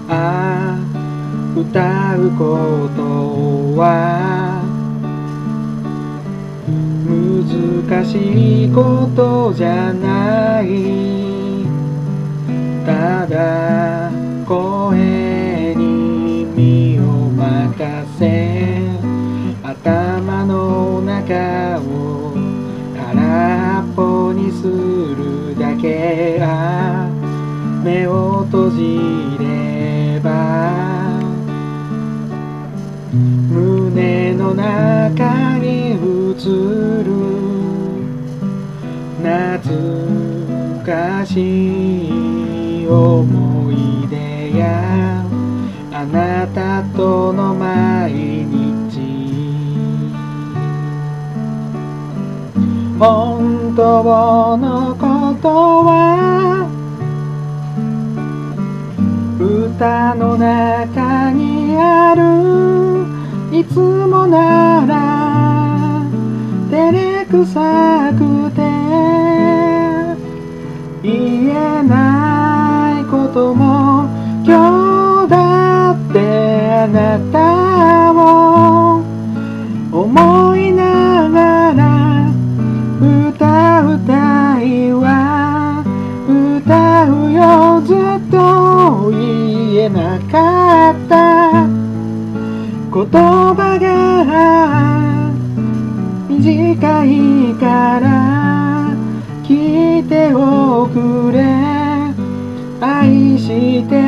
ああ歌うことは難しいことじゃない。ただ声に身を任せ、頭の中を空っぽにするだけ。目を閉じれば胸の中に映る懐かしい思い出やあなたとの毎日。本当のことは歌の中にある。いつもなら照れくさくて言えないことも、今日だってあなたを思いながら歌うたいわ。歌うよずっと言えなかった言葉が短いから聞いておくれ。愛して